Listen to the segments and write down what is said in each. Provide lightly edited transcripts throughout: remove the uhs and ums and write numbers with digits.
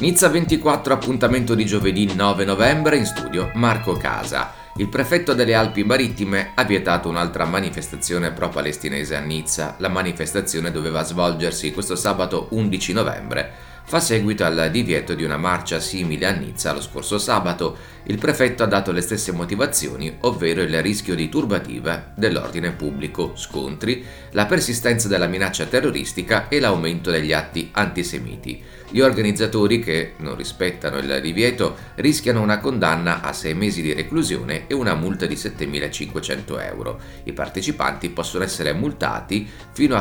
Nizza 24, appuntamento di giovedì 9 novembre, in studio Marco Casa. Il prefetto delle Alpi Marittime ha vietato un'altra manifestazione pro-palestinese a Nizza. La manifestazione doveva svolgersi questo sabato 11 novembre. Fa seguito al divieto di una marcia simile a Nizza lo scorso sabato. Il prefetto ha dato le stesse motivazioni, ovvero il rischio di turbativa dell'ordine pubblico, scontri, la persistenza della minaccia terroristica e l'aumento degli atti antisemiti. Gli organizzatori che non rispettano il divieto rischiano una condanna a 6 mesi di reclusione e una multa di 7.500 euro. I partecipanti possono essere multati fino a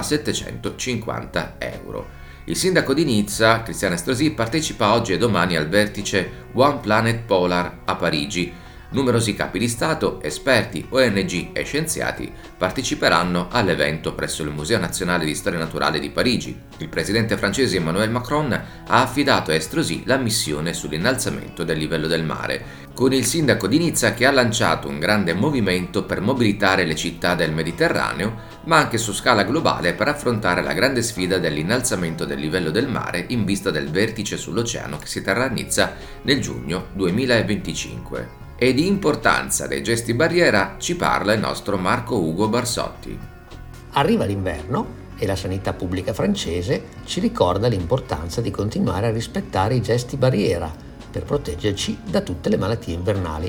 750 euro. Il sindaco di Nizza, Christian Estrosi, partecipa oggi e domani al vertice One Planet Polar a Parigi. Numerosi capi di Stato, esperti, ONG e scienziati parteciperanno all'evento presso il Museo Nazionale di Storia Naturale di Parigi. Il presidente francese Emmanuel Macron ha affidato a Estrosi la missione sull'innalzamento del livello del mare, con il sindaco di Nizza che ha lanciato un grande movimento per mobilitare le città del Mediterraneo, ma anche su scala globale per affrontare la grande sfida dell'innalzamento del livello del mare in vista del vertice sull'oceano che si terrà a Nizza nel giugno 2025. E di importanza dei gesti barriera ci parla il nostro Marco Ugo Barsotti. Arriva l'inverno e la sanità pubblica francese ci ricorda l'importanza di continuare a rispettare i gesti barriera per proteggerci da tutte le malattie invernali.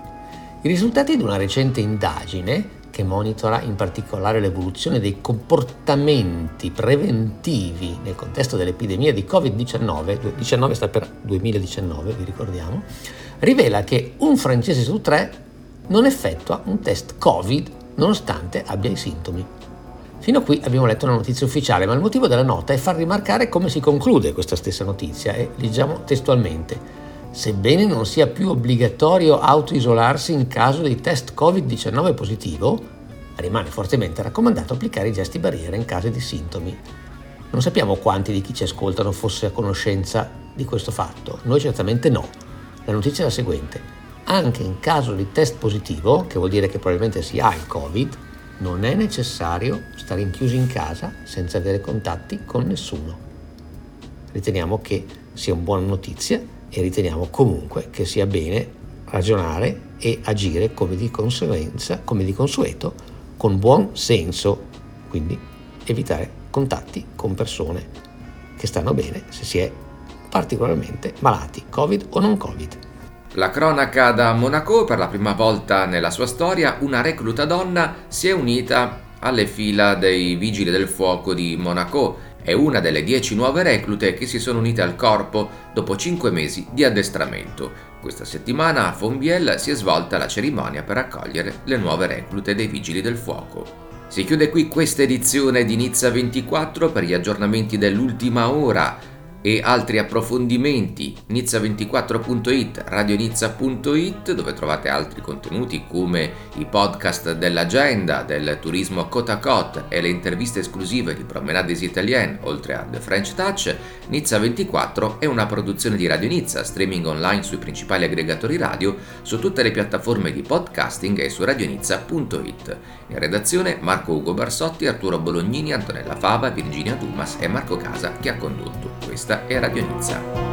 I risultati di una recente indagine, che monitora in particolare l'evoluzione dei comportamenti preventivi nel contesto dell'epidemia di Covid-19, 19 sta per 2019, vi ricordiamo, rivela che un francese su 3 non effettua un test Covid nonostante abbia i sintomi. Fino a qui abbiamo letto una notizia ufficiale, ma il motivo della nota è far rimarcare come si conclude questa stessa notizia e leggiamo testualmente. Sebbene non sia più obbligatorio autoisolarsi in caso di test Covid-19 positivo, rimane fortemente raccomandato applicare i gesti barriera in caso di sintomi. Non sappiamo quanti di chi ci ascoltano fosse a conoscenza di questo fatto, noi certamente no. La notizia è la seguente: anche in caso di test positivo, che vuol dire che probabilmente si ha il Covid, non è necessario stare rinchiusi in casa senza avere contatti con nessuno. Riteniamo che sia una buona notizia e riteniamo comunque che sia bene ragionare e agire come di consueto, con buon senso, quindi evitare contatti con persone che stanno bene se si è particolarmente malati, Covid o non Covid. La cronaca da Monaco: per la prima volta nella sua storia una recluta donna si è unita alle fila dei vigili del fuoco di Monaco. È una delle 10 nuove reclute che si sono unite al corpo dopo 5 mesi di addestramento. Questa settimana a Fonbielle si è svolta la cerimonia per accogliere le nuove reclute dei Vigili del Fuoco. Si chiude qui questa edizione di Nizza 24. Per gli aggiornamenti dell'ultima ora e altri approfondimenti, nizza24.it, radionizza.it, dove trovate altri contenuti come i podcast dell'agenda, del turismo côte à côte e le interviste esclusive di Promenades Italiennes, oltre a The French Touch. Nizza 24 è una produzione di Radio Nizza, streaming online sui principali aggregatori radio, su tutte le piattaforme di podcasting e su radionizza.it. In redazione Marco Ugo Barsotti, Arturo Bolognini, Antonella Fava, Virginia Dumas e Marco Casa, che ha condotto. Questa è Radio Nizza.